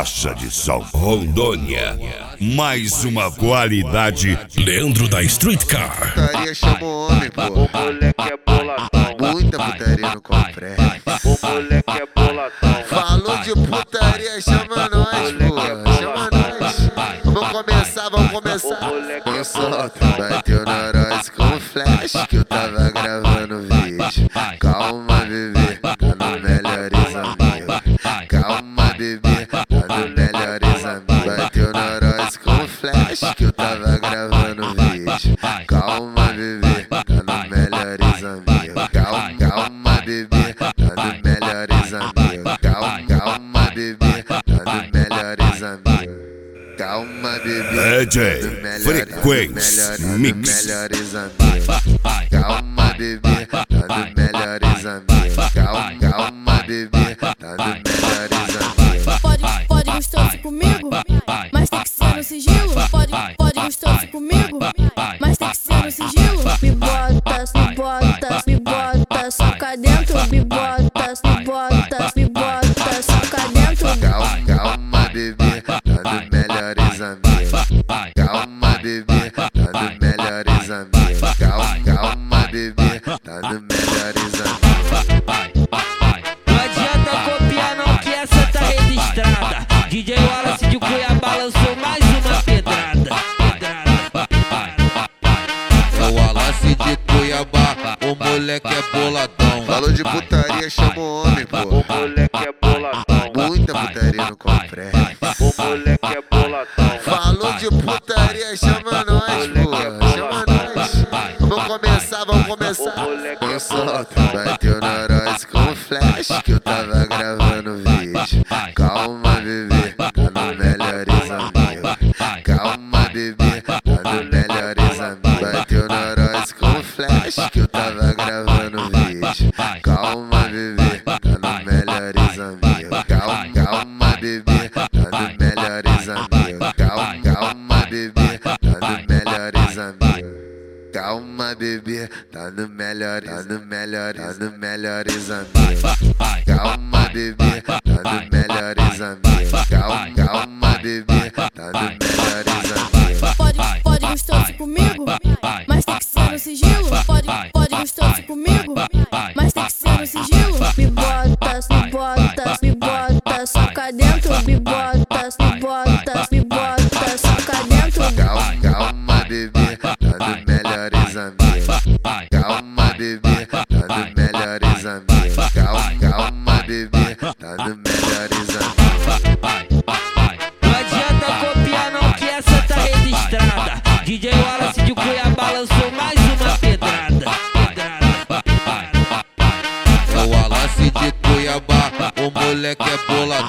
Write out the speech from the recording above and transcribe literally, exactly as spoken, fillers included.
faixa de som. Rondônia, mais uma qualidade. Leandro da Street Car. Putaria chama o homem, pô. O moleque é boladão. Muita putaria no complexo. O moleque é boladão. Falou de putaria, chama nós, pô. Chama nós. Vamos começar, vamos começar. Com solta. Bateu na nós com flash que eu tava gravando vídeo. Calma, bebê, tá no Melhores Amigos. Calma, bebê, tá no Melhores Amigos. Bateu na nós com flash que eu tava gravando vídeo. Calma, bebê, tá no Melhores Amigos. Calma, calma, bebê, tá no Melhores Amigos. Calma, calma, bebê, tá no Melhores Amigos. Calma, bebê, D J Frequência Mix. Melhores Amigos. Calma, bebê, tá no Melhores Amigos. Calma, calma, bebê, tá no Melhores Amigos. Pode, pode gostoso comigo, mas tem que ser no sigilo. Pode, pode gostoso comigo, mas tem que ser no sigilo. Me bota, me bota, me bota, soca dentro. Me bota, me bota, me bota, soca dentro. Calma, calma, bebê, tá no Melhores Amigos. Calma, bebê, tá no Melhores Amigos. Calma, calma, bebê, tá no Melhores Amigos. Não adianta copiar não que essa tá registrada. D J Wallace de Cuiabá lançou mais uma pedrada. É o Wallace de Cuiabá, o moleque é boladão. Falou de putaria, chama o homem, pô. O moleque é boladão. Muita putaria no complexo. O moleque é boladão. Falou de putaria, chama nós, pô. Chama nós. Vamos começar, vamos começar. Com solta. Bateu na nós com flash que eu tava gravando vídeo. Calma, bebê, tá no Melhores Amigos. Calma, bebê, tá no Melhores Amigos. Bateu na nós com flash que eu tava gravando vídeo. Calma, bebê, tá no Melhores Amigos. Calma, calma, bebê, tá no Melhores Amigos. Calma, calma, bebê, tá no Melhores Amigos. Calma, bebê, tá no melhor, tá no melhor, tá no Melhores Amigos. Calma, bebê, tá no Melhores Amigos. Calma, calma, bebê, tá no Melhores Amigos. Pode, pode gostoso comigo, mas tem que ser no sigilo. Pode, pode gostoso comigo, mas tem que ser no sigilo. Me bota, me bota, me bota, soca dentro. Me bota, me bota, me bota, soca dentro. Calma, calma, bebê, tá no Melhores Amigos. Calma, bebê, tá no Melhores Amigos. Calma, calma, bebê, tá no Melhores Amigos. Não adianta copiar não que essa tá registrada. D J Wallace de Cuiabá lançou mais uma pedrada. É o Wallace de Cuiabá, o moleque é boladão.